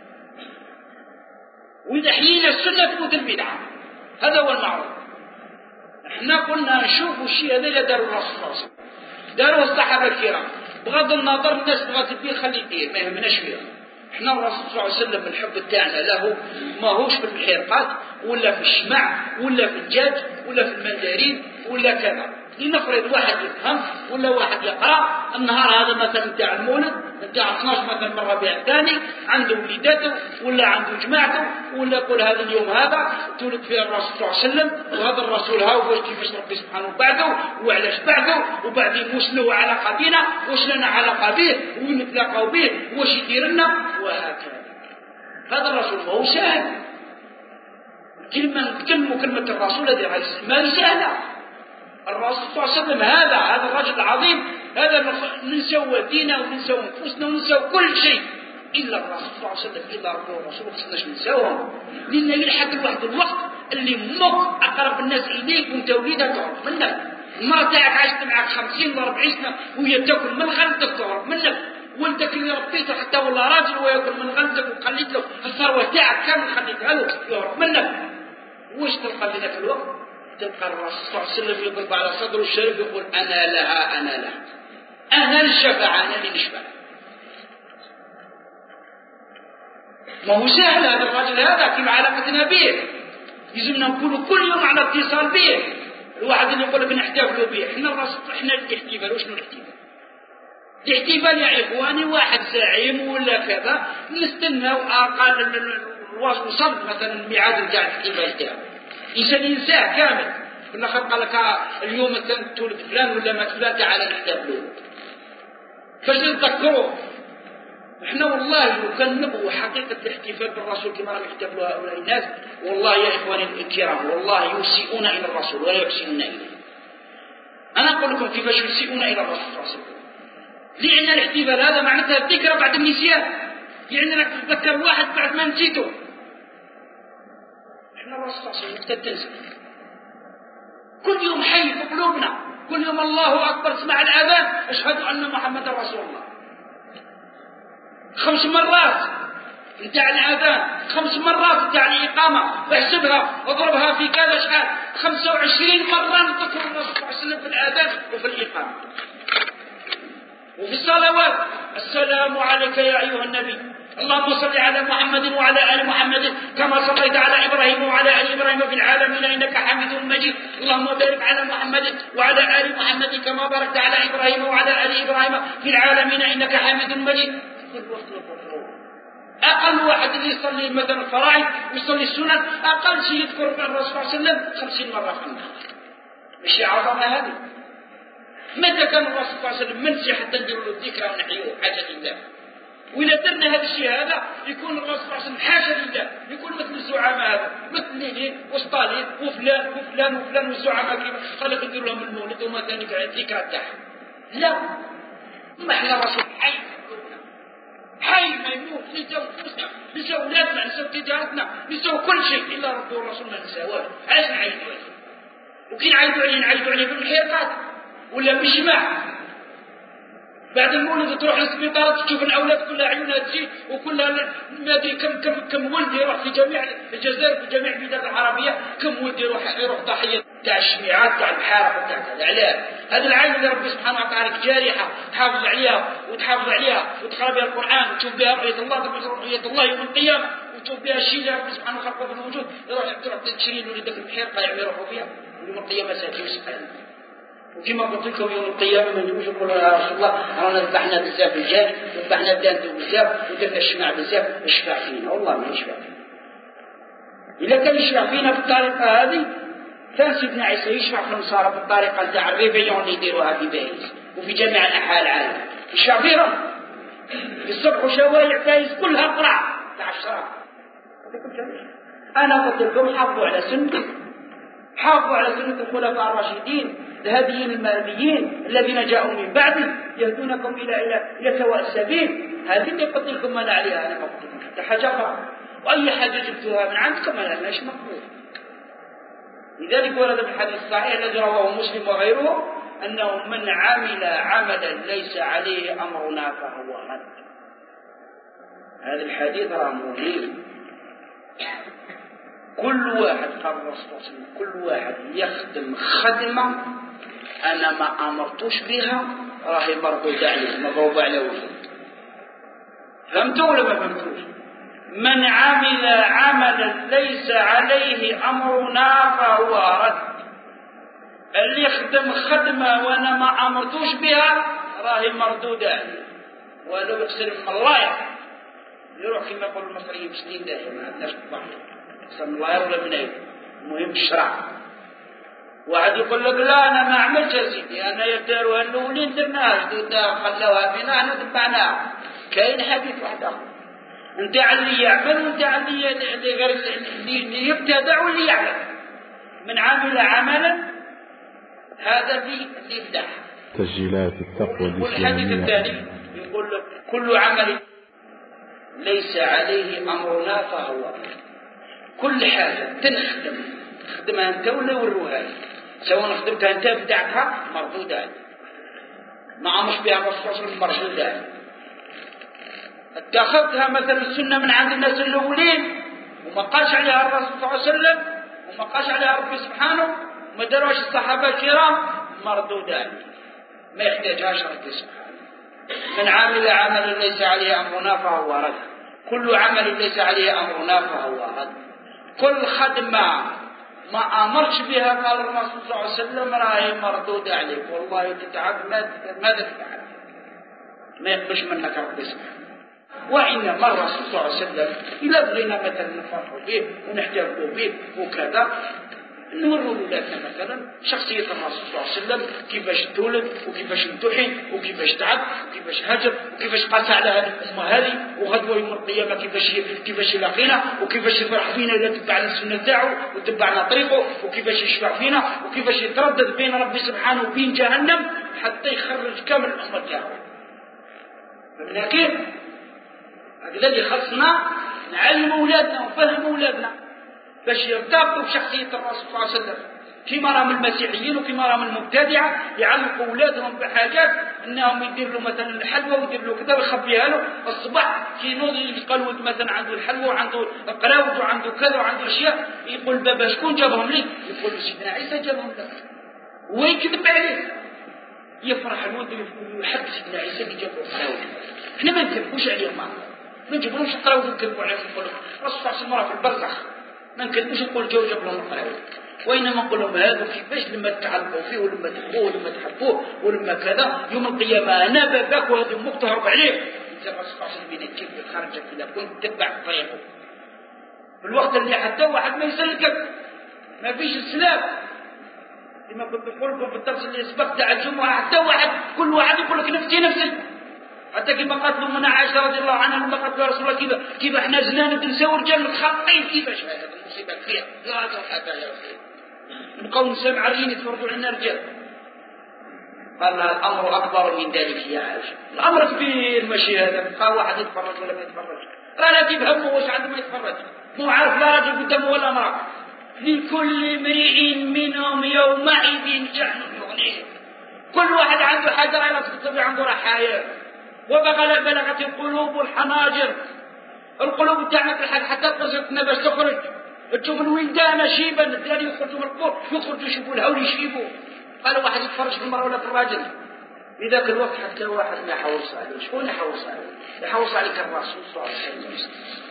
واذا حيينا السنه تموت البدعه. هذا هو المعروف. احنا قلنا نشوفوا الشيء هذا اللي داروا الرسول صلى الله عليه وسلم، داروا الصحابة الكرام، بغض النظر الناس بغات تدير خلي تدير ما يهمناش فيها. احنا الرسول صلى الله عليه وسلم الحب تاعنا له ما هوش في الحرقات ولا في الشمع ولا في الدجاج ولا في المندارين ولا كذا. لنفرض واحد يفهم ولا واحد يقرأ النهار هذا مثلا تاع المولد تاع اثناش مثلا من الربيع الثاني عنده وليداته ولا عنده جماعته ولا يقول هذا اليوم هذا تولد فيه الرسول صلى الله عليه وسلم، وهذا الرسول ها واش كيفاش ربي سبحانه بعده وعلاش بعده، وبعدين واش له علاقه بنا واش لنا علاقه به وين نتلاقاو به واش يدير لنا وهكذا. هذا الرسول ما هو سهل. كلمه نتكلموا كلمه الرسول هذه ما سهله. الرسول صلى الله عليه وسلم هذا هذا الرجل العظيم هذا ننسوا دينه وننسوا انفسنا وننسوا كل شيء الا الرسول صلى الله عليه وسلم الا ربه ورسوله. ما خصناش ننساوهم، لان يلحق واحد الوقت اللي امك اقرب الناس اليك وانت وليدها تهرب منك. المراه تاعك عاشت معك خمسين ولا أربعين سنه وهي تاكل من غلتك تهرب منك، ولدك اللي ربيته حتى ولا راجل وياكل من غلتك وخليت له الثروه تاعك كامل خليتها له يهرب منك. واش تلقى في ذاك الوقت؟ تلقى الرسول صلى الله عليه وسلم يضرب على صدره الشريف يقول انا لها انا لها انا الشفاعه انا اللي نشفع. ما هو سهل هذا الرجل هذا كيف علاقتنا به، يلزمنا نكونوا كل يوم على اتصال به. الواحد اللي يقول بنحتفلوا به، احنا الرسول احنا الاحتفال وشنو الاحتفال؟ الاحتفال يا اخواني واحد زعيم ولا كذا نستناو اقل وصل مثلا الميعاد تاع الاحتفال تاعو إنسان ينساه كامل. في الآخر قال لك اليوم مثلا تولد فلان ولا مات فلان تعالى نحتفلوا. فاش نتذكروه؟ احنا والله لو كان نبغوا حقيقة الاحتفال بالرسول كما راهم يحتفلوا هؤلاء الناس، والله يا إخواني الكرام والله يسيئون إلى الرسول ولا يحسنون إليه. أنا أقول لكم كيفاش يسيئون إلى الرسول صلى الله عليه وسلم. لأن الاحتفال هذا معناتها الذكرى بعد النسيان، يعني راك تتذكر واحد بعد ما نسيته. احنا الرسول صلى الله عليه وسلم تنسى كل يوم حي في قلوبنا، كل يوم الله أكبر اسمع الأذان أشهد أن محمد رسول الله خمس مرات نتاع الأذان، خمس مرات نتاع الإقامة، احسبها اضربها في كذا شحال خمسة وعشرين مرة نذكر الرسول صلى الله عليه وسلم في الأذان وفي الإقامة وفي الصلوات. السلام عليك يا أيها النبي، اللهم صل على محمد وعلى آل محمد كما صليت على إبراهيم وعلى آل إبراهيم في العالمين إنك حميد مجيد، اللهم بارك على محمد وعلى آل محمد كما باركت على إبراهيم وعلى آل إبراهيم في العالمين إنك حميد مجيد. أقل واحد اللي يصلي مثلا الفرائض ويصلي السنن أقل شيء يذكر الرسول صلى الله عليه وسلم خمسين مرة في النهار. مش عظمة هذه؟ متى كان الرسول صلى الله عليه وسلم منسي حتى نديروا له الذكرى ونحيوه حاجة لله؟ وإذا درنا هذا الشيء هذا يكون الرسول صلى الله عليه وسلم حاشا لله، يكون مثل الزعماء هذا، مثل لينين وستالين وفلان وفلان وفلان والزعماء كيف خلق ندير لهم المولد وما ثاني قاعد الذكرى تاعهم. لا، ما احنا الرسول حي حي ما يموت، نساو فلوسنا، نساو اولادنا، نساو تجارتنا، نساو كل شيء الا ربي والرسول ما نساوه. علاش نعيدوا عليه؟ وكي نعيدوا عليه نعيدوا عليه بالحيطات ولا بالجماع. بعد المولد تروح للسبيطار تشوف الاولاد كلها عيونها تجي وكلها ما ادري كم كم كم ولد يروح في جميع الجزائر في جميع البلاد العربيه، كم ولد يروح يروح ضحيه تاع الشميعات تاع الحارق تاع هذا. علاه؟ هذه العين اللي ربي سبحانه وتعالى جارحه تحافظ عليها وتحافظ عليها وتقرا بها القران وتشوف بها رؤيه الله، تشوف رؤيه الله يوم القيامه وتشوف بها الشيء اللي ربي سبحانه وتعالى خلقه في الوجود، يروح تروح تشري له ذاك الحرقه يعملوا فيها يوم القيامه ساتيو سبحانه. وكما قلت لكم يوم القيامة ما نجوش نقولوا يا رسول الله رانا ذبحنا بزاف الجاج وذبحنا الداندو بزاف ودرنا الشمع بزاف، اشفع فينا والله ما يشفع فينا. إذا كان يشفع فينا بالطريقة هذه كان سيدنا عيسى يشفع في النصارى بالطريقة تاع الريفيون اللي يديروها في باريس وفي جميع أنحاء العالم، يشفع فيهم يصبحوا شوارع باريس كلها قرع تاع الشراب. أنا قلت لكم حافظوا على سنة، حافظوا على سنة الخلفاء الراشدين الهاديين المهديين الذين جاءوا من بعد يهدونكم إلى إلى إلى سواء السبيل. هذه اللي قلت لكم أنا عليها، أنا قلت لكم حتى حاجة أخرى، وأي حاجة جبتوها من عندكم أنا ماش مقبول. لذلك ورد في الحديث الصحيح الذي رواه مسلم وغيره أنه من عمل عملا ليس عليه أمرنا فهو رد. هذا الحديث راه مهم. كل واحد قال الرسول صلى الله عليه وسلم كل واحد يخدم خدمة أنا ما أمرتوش بها راهي مردود عليه مضروب على وجهه. فهمتوا ولا ما فهمتوش؟ من عمل عملا ليس عليه أمرنا فهو رد. اللي يخدم خدمة وأنا ما أمرتوش بها راهي مردود عليه. ولو يقسم الله يروح كما يقول المصريين بستين داهية ما عندناش كبار أقسم الله ولا من أين. المهم الشرع. واحد يقول لك لا أنا ما عملتش يا سيدي، أنا يداروا الأولين درناها خلوها فينا أنا تبعناها. كاين حديث واحد آخر أنت على اللي يعمل وأنت على اللي غير اللي يبتدع واللي يعمل. من عمل عملا هذا اللي يبدع. تسجيلات التقوى الإسلامية. والحديث الثاني يقول لك كل عمل ليس عليه أمرنا فهو. كل حاجة تنخدم خدمها أنت ولا يوروها لك، سواء خدمتها أنت بدعتها مردودة عليك، ما أمرش بها الرسول مردودة عليك. اتخذتها مثلا السنة من عند الناس الأولين وما قالش عليها الرسول صلى الله عليه وسلم وما قالش عليها ربي سبحانه وما داروش الصحابة الكرام مردودة عليك، ما يحتاجهاش ربي سبحانه. من عمل عملا ليس عليه أمرنا فهو رد. كل عمل ليس عليه أمرنا فهو رد. كل خدمة ما أمرش بها قال الرسول صلى الله عليه وسلم راهي مردودة عليك. والله تتعب ماذا تتعب؟ ما يقبلش منك ربي سبحانه. وإنما الرسول صلى الله عليه وسلم إذا بغينا مثلا نفرحوا به ونحتفلوا به وكذا نوروا لنا مثلا شخصية الرسول صلى الله عليه وسلم كيفاش تولد وكيفاش امتحن وكيفاش تعب وكيفاش هجر وكيفاش قاسى على هذه الأمة هذه وغدوة يوم القيامة كيفاش كيفاش يلاقينا وكيفاش يفرح فينا إذا تبعنا السنة تاعو وتبعنا طريقه وكيفاش يشفع فينا وكيفاش يتردد بين ربي سبحانه وبين جهنم حتى يخرج كامل الأمة تاعو. فمن كيف؟ هذا اللي خصنا نعلم أولادنا ونفهم أولادنا باش يرتبطوا بشخصية الرسول صلى الله عليه وسلم. كما راهم المسيحيين وكما راهم المبتدعة يعلقوا أولادهم بحاجات أنهم يدير له مثلا الحلوى ويدير له كذا ويخبيها له الصباح كي ينوض يقلود مثلا عنده الحلوى وعنده قراود وعنده كذا وعنده أشياء يقول بابا شكون جابهم لي؟ يقول سيدنا عيسى جابهم لك ويكذب عليه. يفرح الولد يقول يحب سيدنا عيسى اللي جابه قراود. احنا ما نكذبوش عليهم ما نجيبولهمش قراود ونكذبوا عليهم نقول الرسول صلى الله عليه وسلم في البرزخ ما نكذبوش نقول جو جاب لهم القراود. وإنما نقول لهم هذا كيفاش لما تعلقوا فيه ولما تحبوه ولما تحبوه ولما كذا يوم القيامة أنا باباك وهذا أمك تهرب عليه تبصقص بين الكيف خرجت كذا كنت تتبع طريقه في الوقت اللي حتى واحد ما يسلكك ما فيش السلام لما كنت بقول لكم في الدرس اللي سبق تاع الجمعة حتى واحد كل واحد يقول لك نفسي نفسي حتى كيما قالت له من عائشة رضي الله عنها لما قالت له رسول الله كيف كيف احنا زنان نساو رجال متخاطئين كيفاش هذا المصيبة كبيرة لا هذا يا رسول نبقاو نسمع عارين يتفرجوا علينا رجال قال لها الأمر أكبر من ذلك يا عائشة الأمر كبير ماشي هذا بقى واحد يتفرج ولا ما يتفرج لا تفهموا واش عنده ما يتفرج مو عارف لا راجل قدامه ولا امرأة لكل امرئ منهم يومئذ شأن يغنيه كل واحد عنده حاجة لا تستطيع عنده رحايا وبغى بلغت القلوب الحناجر القلوب تاعنا في الحال حتى قصتنا باش تخرج تشوف الولدان شيبا الدراري يخرجوا من القبور يخرجوا يشوفوا الهول يشيبوا قالوا واحد يتفرج في المرأة ولا في الراجل في ذاك الوقت حتى واحد ما يحوص عليه شكون يحوص عليه يحوص عليك الرسول صلى الله عليه وسلم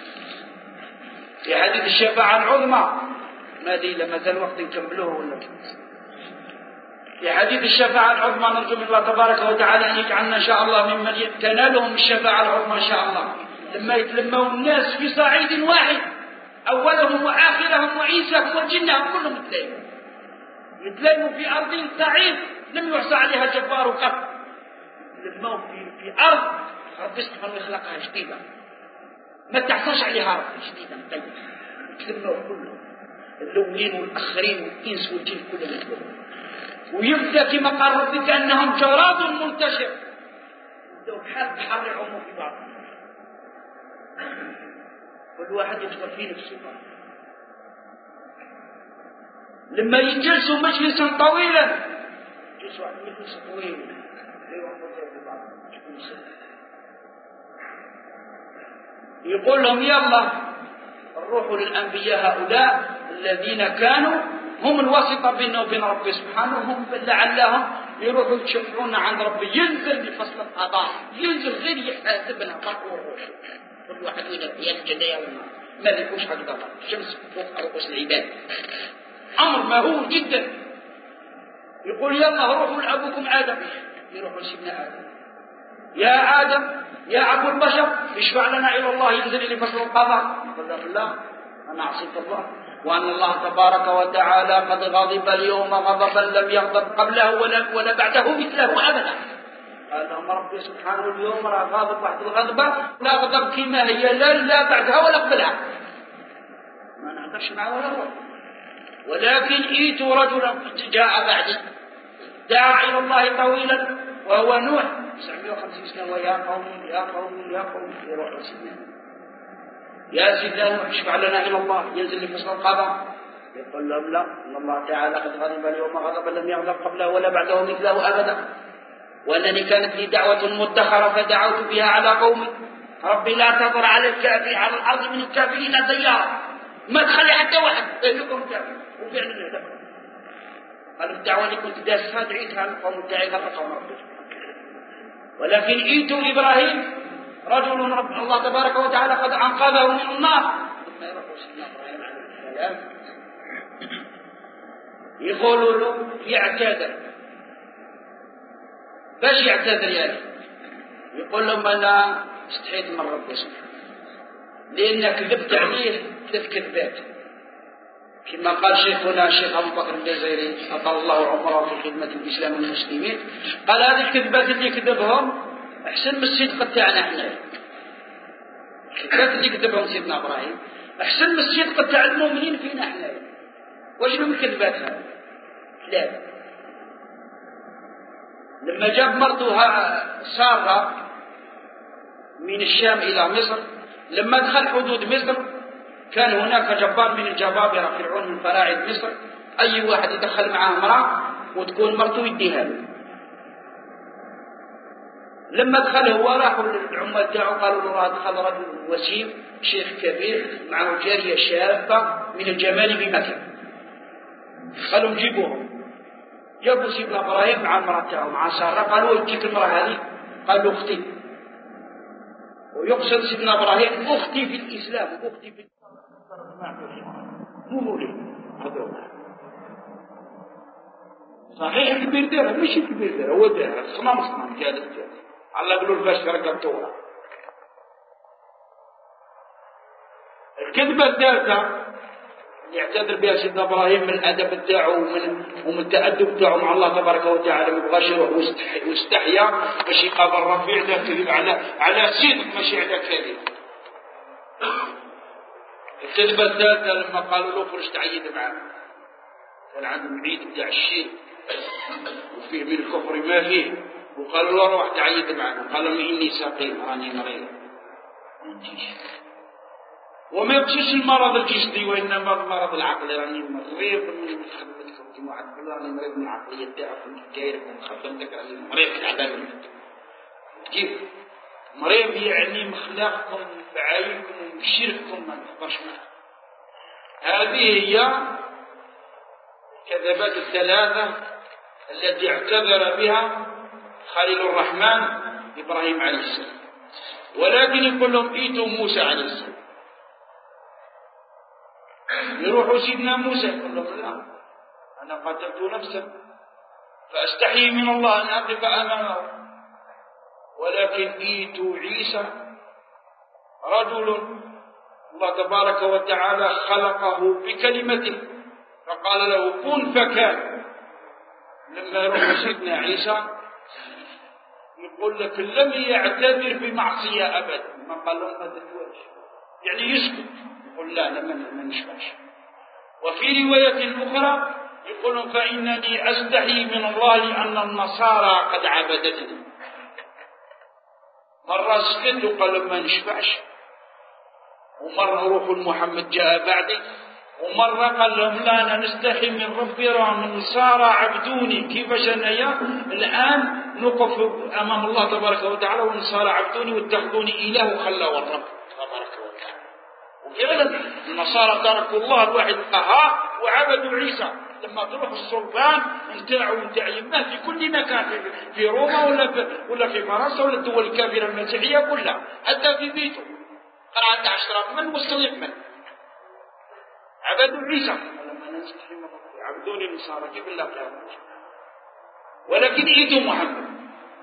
في حديث الشفاعة العظمى ما دي لما زال وقت نكملوه ولا في حديث الشفاعة العظمى نرجو من الله تبارك وتعالى أن يجعلنا إن شاء الله ممن تنالهم الشفاعة العظمى إن شاء الله لما يتلموا الناس في صعيد واحد أولهم وآخرهم وعيساهم وجنهم كلهم يتلايموا يتلايموا في أرض صعيد لم يحصى عليها جبار قط يتلموا في, في أرض رب سبحانه يخلقها جديدة ما تحصاش عليها رب جديدة طيب يتلموا كلهم الأولين والآخرين والإنس والجن كلهم يتلموا ويبدأ كما قال ربي كأنهم جراد منتشر يبدأوا بحال بحر يعوموا في بعض كل واحد يدخل في نفسه لما يجلسوا مجلسا طويلا يجلسوا على مجلس طويل يقول لهم يلا الروح للأنبياء هؤلاء الذين كانوا هم الواسطة بيننا وبين ربي سبحانه هم لعلهم يروحوا يتشفعون عند ربي ينزل بفصل القضاء ينزل غير يحاسبنا فرق الروح كل واحد يسجد يوم ما يكونش حق ضبط الشمس فوق رؤوس العباد أمر مهول جدا يقول يلا روحوا لأبوكم آدم يروحوا لسيدنا آدم يا آدم يا أبو البشر اشفع لنا إلى الله ينزل إلى فصل القضاء قال لا أنا عصيت الله وأن الله تبارك وتعالى قد غضب اليوم غضبا لم يغضب قبله ولا, ولا بعده مثله أبدا قال لهم ربي سبحانه اليوم راه غاضب واحد الغضبة لا غضب كما هي لا لا بعدها ولا قبلها ما نقدرش معه ولا روح ولكن ايتوا رجلا جاء بعدي دعا إلى الله طويلا وهو نوح تسعمائة وخمسين سنة ويا قوم يا قوم يا قوم يروح سيدنا يا سيدنا نوح اشفع لنا إلى الله ينزل لفصل القضاء يقول لهم لا إن الله تعالى قد غضب اليوم غضبا لم يغضب قبله ولا بعده مثله أبدا وأنني كانت لي دعوة مدخرة فدعوت بها على قومي ربي لا تضر على الكافر على الأرض من الكافرين ديارا ما تخلي حتى واحد يكون كافر وفعلا يهدف قال الدعوة اللي كنت داسها دعيتها القوم تاعي غرقهم ربي ولكن ايتوا إبراهيم رجل رب الله تبارك وتعالى قد أنقذه من النار يقولوا له يعتذر باش يعتذر يعني يقول لهم أنا استحيت من ربي سبحانه لأن كذبت عليه ثلاث كذبات كما قال شيخنا الشيخ أبو بكر الجزائري أطال الله عمره في خدمة الإسلام والمسلمين قال هذه الكذبات اللي كذبهم أحسن من الصدق تاعنا احنا الكذبات اللي كذبهم سيدنا إبراهيم أحسن من الصدق تاع المؤمنين فينا احنا واش من الكذبات هذه لا لما جاب مرتها سارة من الشام إلى مصر لما دخل حدود مصر كان هناك جبار من الجبابرة فرعون من فراعنة مصر أي واحد يدخل معه امرأة وتكون مرته يديها له لما دخل هو راحوا للعمال تاعو قالوا له راه دخل رجل وسيم شيخ كبير معه جارية شابة من الجمال بمكة قالوا نجيبوهم جابوا سيدنا إبراهيم مع المرأة تاعو مع سارة قالوا يجيك المرأة هذه قالوا أختي ويقصد سيدنا إبراهيم أختي في الإسلام أختي في مو مولي صحيح كبير ديرها مش كبير ديرها هو ديرها صنم صنم كانت الله يقولوا الباش رقبتوها الكذبة الثالثة يعتذر بها سيدنا إبراهيم من الأدب بتاعه ومن ومن التأدب بتاعه مع الله تبارك وتعالى، ما بغاش يروح واستحيا باش يقابل رفيع لا كذب على على صدق ماشي على كذب. الكذبة الثالثة لما قالوا له فرش تعيد معاه، كان عندهم عيد بتاع الشيء وفيه من الكفر ما فيه، وقالوا له روح تعيد معنا، قال لهم إني سقيم راني مريض وما يمشيش المرض الجسدي وإنما المرض العقلي، راني مريض من خدمتكم كما عاد راني مريض من العقلية تاعكم كايركم خدمتك، راني مريض تعبان كيف مريض يعني مخلاقكم بعايكم وبشرككم ما نقدرش معه. هذه هي كذبات الثلاثة التي اعتذر بها خليل الرحمن إبراهيم عليه السلام. ولكن يقول لهم ايتوا موسى عليه السلام، يروحوا سيدنا موسى يقول لهم لا أنا قتلت نفسا فأستحي من الله أن أقف أمامه، ولكن ايتوا عيسى رجل الله تبارك وتعالى خلقه بكلمته فقال له كن فكان. لما يروح سيدنا عيسى يقول لك لم يعتذر بمعصية أبدا، ما قال لهم ما تتوجه يعني يسكت، يقول لا لما ما نشبعش. وفي رواية أخرى يقول فإنني أستحي من الله لأن النصارى قد عبدتني. مرة سكت وقال ما نشبعش، ومرة روح محمد جاء بعدي، ومرة قال لهم لا أنا نستحي من ربي رغم النصارى عبدوني. كيفاش أنايا الآن نقف أمام الله تبارك وتعالى والنصارى عبدوني واتخذوني إله وخلوا الرب تبارك وتعالى. وفعلا النصارى تركوا الله الواحد القهار وعبدوا عيسى. لما تروح السلطان نتاعو نتاع يمه في كل مكان، في روما ولا في ولا في فرنسا ولا الدول الكافرة المسيحية كلها، حتى في بيته قال عنده عشرة من وصل يمن عبدوا عيسى. لما نستحي من ربي عبدوني النصارى كيف الله كلام. ولكن ايتوا محمد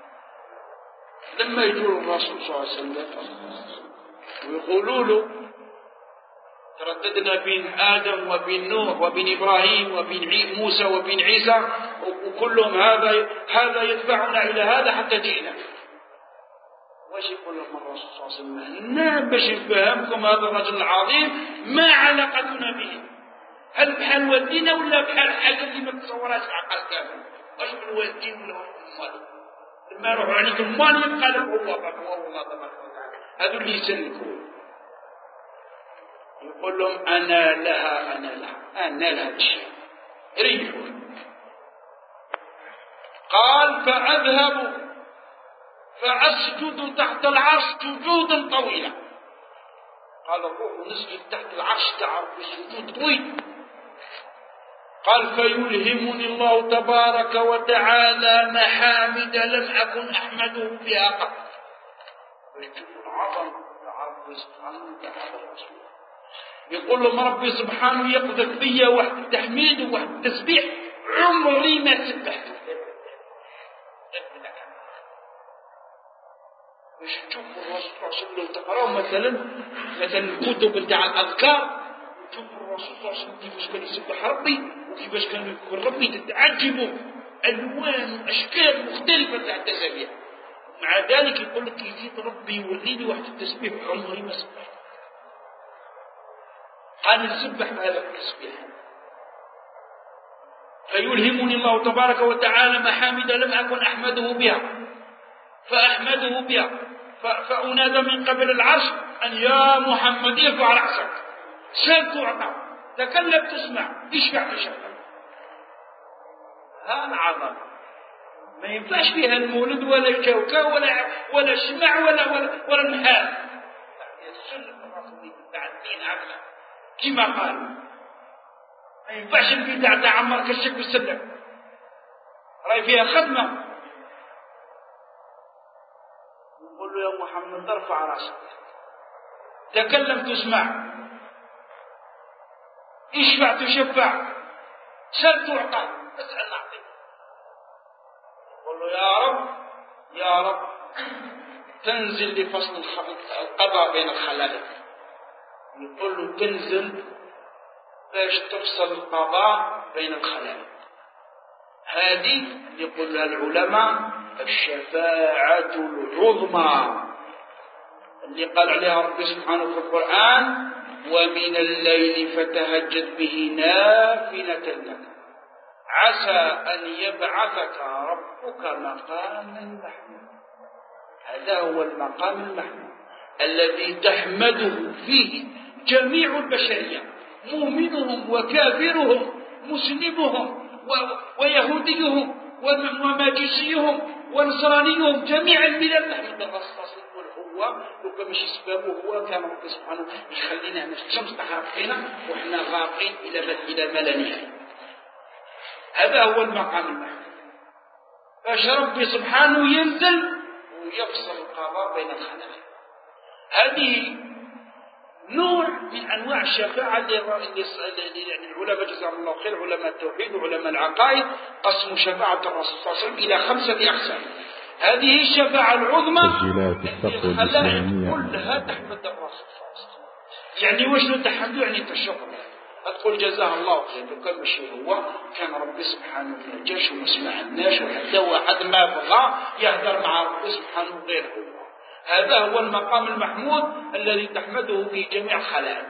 لما يجوا الرسول صلى الله عليه وسلم ويقولوا له ترددنا بين آدم وبين نوح وبين إبراهيم وبين موسى وبين عيسى وكلهم هذا هذا يدفعنا إلى هذا حتى جئنا. واش يقول لهم الرسول صلى الله عليه وسلم؟ نعم باش نفهمكم هذا الرجل العظيم ما علاقتنا به، هل بحال والدينا ولا بحال حاجة اللي ما تصورهاش العقل كامل؟ واش من والدين ولا واش من مال؟ لما يروحوا عليك المال يبقى لك هو هو الله تبارك وتعالى، هذو اللي يسلكوا. يقول لهم أنا لها أنا لها أنا لها الشيء ريحوا. قال فأذهب فأسجد تحت العرش سجودا طويلا. قال الروح نسجد تحت العرش تعرف بسجود طويل. قال فيلهمني الله تبارك وتعالى محامد لم أكن أحمده بها قط. ويشوف العظم تعرف سبحانه وتعالى. يقول لهم ربي سبحانه يقذف بي واحد التحميد وواحد التسبيح عمري ما سبحته. باش تشوفوا الرسول صلى الله عليه وسلم تقراوا مثلا مثلا الكتب نتاع الاذكار، تشوفوا الرسول صلى الله عليه وسلم كيفاش كان يسبح ربي وكيفاش كان يذكر ربي، تتعجبوا الوان واشكال مختلفه تاع التسابيح. مع ذلك يقول لك يزيد ربي يوريني واحد التسبيح عمري ما سبحته. قال نسبح بهذا التسبيح. فيلهمني الله تبارك وتعالى محامد لم أكن أحمده بها فأحمده بها فأنادى من قبل العرش أن يا محمد ارفع رأسك سل تعطى تكلم تسمع اشفع تشفع. هذا عظم ما ينفعش فيها المولد ولا الكوكا ولا ولا الشمع ولا ولا, ولا النحال. السنة الرسول تاع الدين عقله كما قال ما ينفعش البدع تاع عمر كالشك والسلم راي فيها خدمة. يقول له يا محمد ارفع راسك تكلم تسمع اشفع تشفع سل تعطى اسأل نعطيك. يقول له يا رب يا رب تنزل لفصل القضاء بين الخلائق يقول له تنزل باش تفصل القضاء بين الخلائق. هذه يقول لها العلماء الشفاعة العظمى اللي قال عليها ربي سبحانه في القرآن: ومن الليل فتهجد به نافلة لك عسى أن يبعثك ربك مقاما محمودا. هذا هو المقام المحمود الذي تحمده فيه جميع البشرية، مؤمنهم وكافرهم، مسلمهم ويهوديهم ومجوسيهم ونصرانيهم، جميع الملل نحمد الله الصاصي. هو لو كان ماشي سببه هو كان ربي سبحانه يخلينا أن الشمس تحرق فينا وإحنا غارقين إلى إلى ما لا نهاية. هذا هو المقام المحمود، باش ربي سبحانه ينزل ويفصل القضاء بين الخلائق. هذه نوع من أنواع الشفاعة اللي يعني العلماء جزاهم الله خير، علماء التوحيد وعلماء العقائد، قسموا شفاعة الرسول صلى الله عليه وسلم إلى خمسة أقسام. هذه الشفاعة العظمى الخلائق كلها تحمد الرسول صلى الله عليه وسلم. يعني واش تحمده؟ يعني تشكر، تقول جزاه الله خير. لو كان ماشي هو كان ربي سبحانه ما جاش وما سمعناش، وحتى واحد ما بغى يهدر مع ربي سبحانه غير هو. هذا هو المقام المحمود الذي تحمده في جميع الخلائق.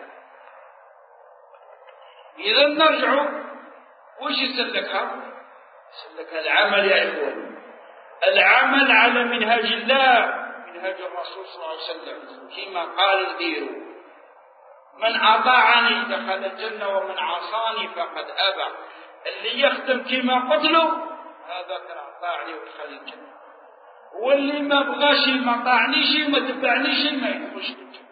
إذا نرجع وش يسلكها؟ يسلكها العمل يا إخوان، العمل على منهاج الله، منهاج الرسول صلى الله عليه وسلم، كما قال نديروا: من أطاعني دخل الجنة ومن عصاني فقد أبى. اللي يخدم كما قلت له هذا كان أطاعني ودخل الجنة، واللي ما بغاش ما طاعنيش وما تبعنيش ما يدخلش الجنة.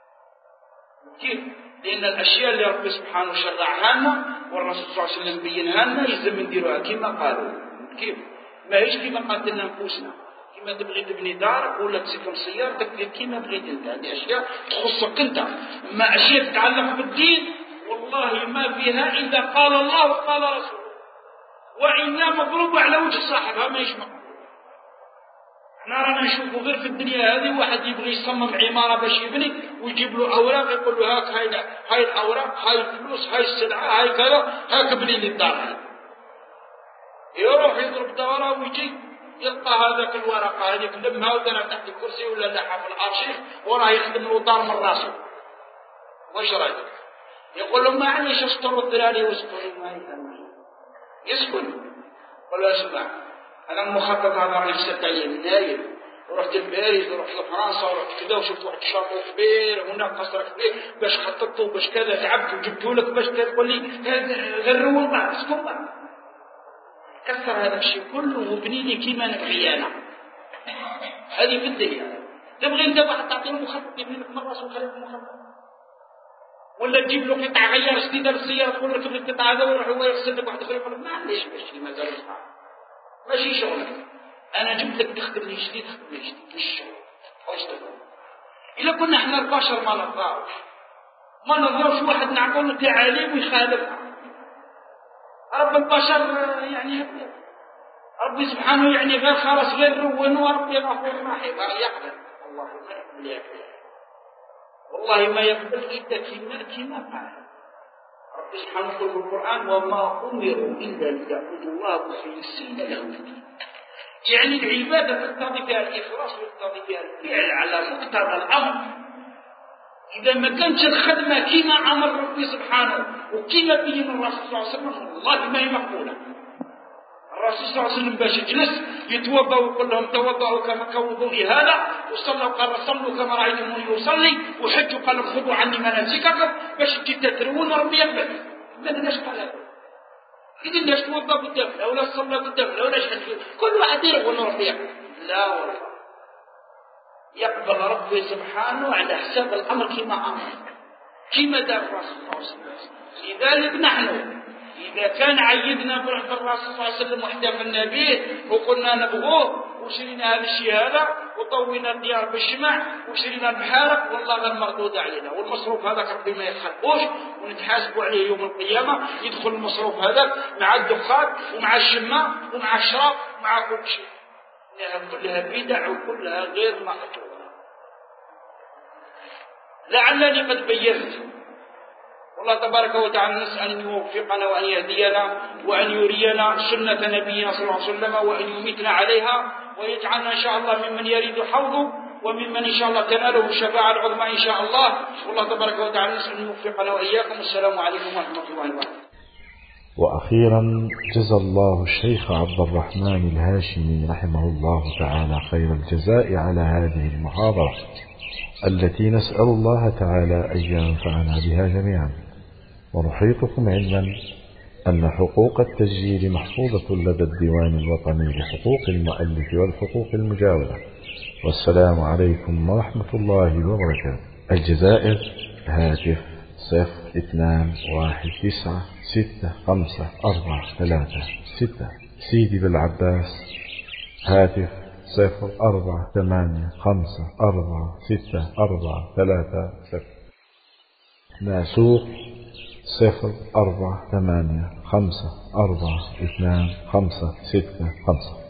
كيف؟ لأن الأشياء اللي ربي سبحانه شرعها لنا والرسول صلى الله عليه وسلم بينها لنا يلزم نديروها كما قالوا. كيف؟ ما هيش كما قاتلنا نفوسنا، كما تبغي تبني دارك ولا تسكن سيارتك دير كما بغيت انت. هذه اشياء تخصك انت. اما اشياء تتعلق بالدين والله ما فيها اذا قال الله وقال رسوله، وإنا مضروب على وجه صاحبها ما يشمع. احنا رانا نشوفوا غير في الدنيا هذه واحد يبغي يصمم عماره باش يبني ويجيب له اوراق يقول له هاك هاي هاي الاوراق، هاي الفلوس، هاي السلعه، هاي كذا، هاك ابني لي الدار. يروح يضرب دوره ويجي يلقى هذاك الورقه هذيك لمها ودارها تحت الكرسي ولا لحها في الارشيف وراه يخدم له دار من راسه. واش رايك؟ يقول له معليش اسطروا الدراري واسكنوا ما يفهمون يسكن. ولا اسمع انا مخطط هذا راني حسبت عليه نايم، ورحت لباريس ورحت لفرنسا ورحت كذا وشفت واحد الشاطئ كبير هناك قصر كبير باش خططته باش كذا تعبت وجبته لك باش تقول لي غير روض اسكن بقى. كسر هذا الشيء كله وبني لي كيما نبغي انا. هذه في الدنيا. تبغي انت واحد تعطيه مخطط يبني لك من راسه وخليك مخطط، ولا تجيب له قطع غيار جديده للسياره تقول له كيف القطع هذا ويروح هو يغسل لك واحد اخر يقول لك معليش ماشي مازال صعب ماشي شغلك، انا جبت لك تخدم لي جديد تخدم لي جديد مش شغل. واش تقول؟ الا كنا احنا البشر ما نرضاوش ما نرضاوش واحد نعطوا له تعاليم ويخالفها. رب البشر يعني هكذا، ربي سبحانه يعني غير خلاص غير رون وربي غفور رحيم يقبل. الله ما يقبل يقبل والله ما يقبل إلا كما كما قال ربي سبحانه يقول في القرآن: وما أمروا إلا ليعبدوا الله مخلصين له الدين. يعني العبادة تقتضي فيها الإخلاص وتقتضي فيها الفعل على مقتضى الأمر. إذا ما كانتش الخدمة كما أمر ربي سبحانه وكما بين الرسول صلى الله عليه وسلم والله ما هي مقبولة. الرسول صلى الله عليه وسلم باش يجلس يتوضا ويقول لهم توضأوا كما كوضوئي هذا، وصلوا قال صلوا كما رأيتموني يصلي، وحجوا قال خذوا عني مناسككم، باش تجي تترون ربي يقبل. ماذا ليش قال هذا؟ إذا ليش توضا قدام ولا صلى قدام ولا شهد كل واحد يقول ربي يقبل؟ لا والله يقبل ربي سبحانه على حساب الأمر كما أمر كما دار الرسول صلى الله عليه وسلم. لذلك نحن إذا كان عيدنا بالرسول صلى الله عليه وسلم واحتفلنا به وقلنا نبغوه وشرينا هذا الشيء هذا وطوينا الديار بالشمع وشرينا المحارق والله غير مردود علينا، والمصروف هذاك ربي ما يخلقوش ونتحاسبوا عليه يوم القيامة. يدخل المصروف هذاك مع الدخان ومع الشماء ومع الشراب ومع كل شيء. إنها كلها بدع وكلها غير مقبولة. لعلني قد بينت. والله تبارك وتعالى نسأل أن يوفقنا وأن يهدينا وأن يرينا سنة نبينا صلى الله عليه وسلم وأن يميتنا عليها ويجعلنا إن شاء الله ممن يريد حوضه وممن إن شاء الله تناله الشفاعة العظمى إن شاء الله. والله تبارك وتعالى نسأل أن يوفقنا وإياكم. السلام عليكم ورحمة الله وبركاته. وأخيرا جزى الله الشيخ عبد الرحمن الهاشمي رحمه الله تعالى خير الجزاء على هذه المحاضرة التي نسأل الله تعالى أن ينفعنا بها جميعا. ونحيطكم علما أن حقوق التسجيل محفوظة لدى الديوان الوطني لحقوق المؤلف والحقوق المجاورة. والسلام عليكم ورحمة الله وبركاته. الجزائر هاتف صفر اثنان واحد تسعة ستة خمسة أربعة ثلاثة ستة. سيدي بالعباس هاتف صفر أربعة ثمانية خمسة أربعة ستة أربعة ثلاثة صفر. ناسوق صفر أربعة ثمانية خمسة أربعة اثنان خمسة ستة خمسة.